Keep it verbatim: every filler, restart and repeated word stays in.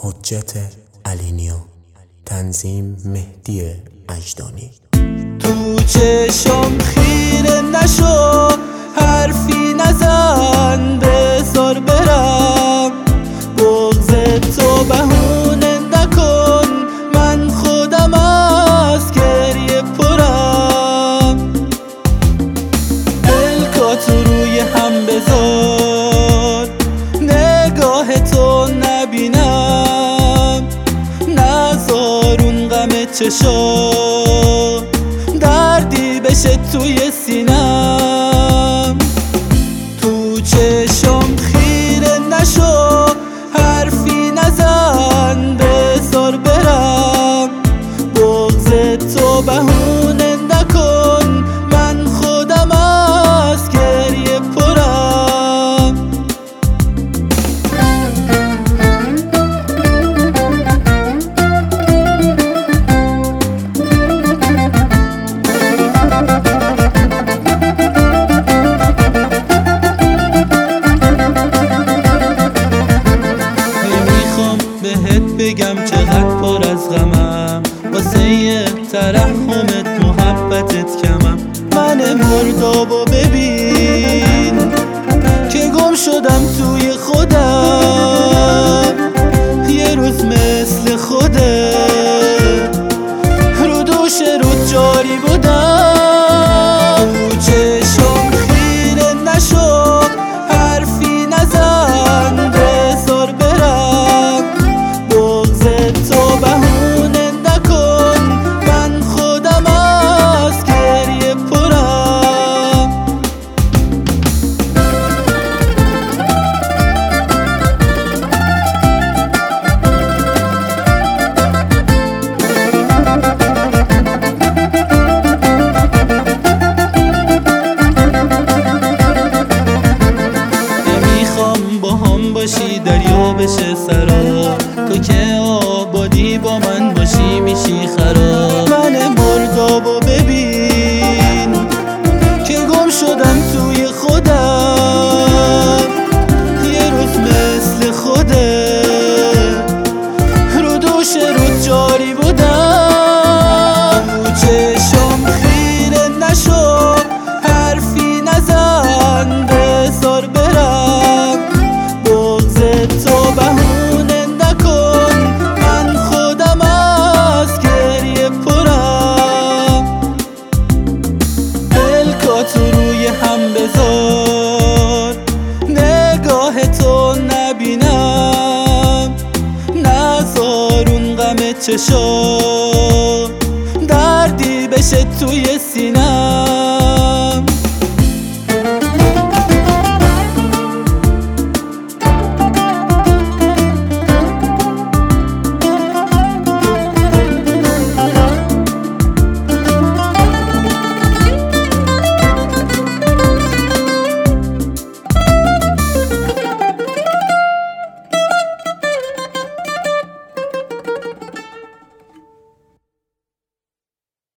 حجت علینیو، تنظیم مهدی اجدانی. تو چشم خیره نشو، حرفی نزن، بذار برم. بغض تو بهونه نکن، من خودم از گریه پرم. پلکاتو روی هم بذار، نگاه تو نبینم. نذار اون غم چشا دردی بشه توی سینم. تو چشم خیره نشو، حرفی نزن، بذار برم. بغض تو بهونه نکن، من خودم از گریه پرم. بهت بگم چقدر پر از غمم، واسه ترحمت محبتت کمم. من مردابو ببین که گم شدم توی خودم. یه روز مثل خودت رو دوش رو جاری بودم. تو چشم خیره نشو، حرفی نزن، بذار برم. بغض تو بهونه نکن، من خودم از گریه پرم. نمیخوام با هم باشی دریا بشه سرا، تو که آبادی با من باشی میشی خراب. من مردابو ببین که گم شدم توی خودم. یه روز مثل خودت رو دوش رو جاری بودم. تو چشم خیره نشو، حرفی نزن، بذار برم. بغض تو بهونه نکن، من خودم از گریه پرم. پلکاتو روی هم بذار، نگاه تو نبینم. نذار اون غم چشا دردی بشه توی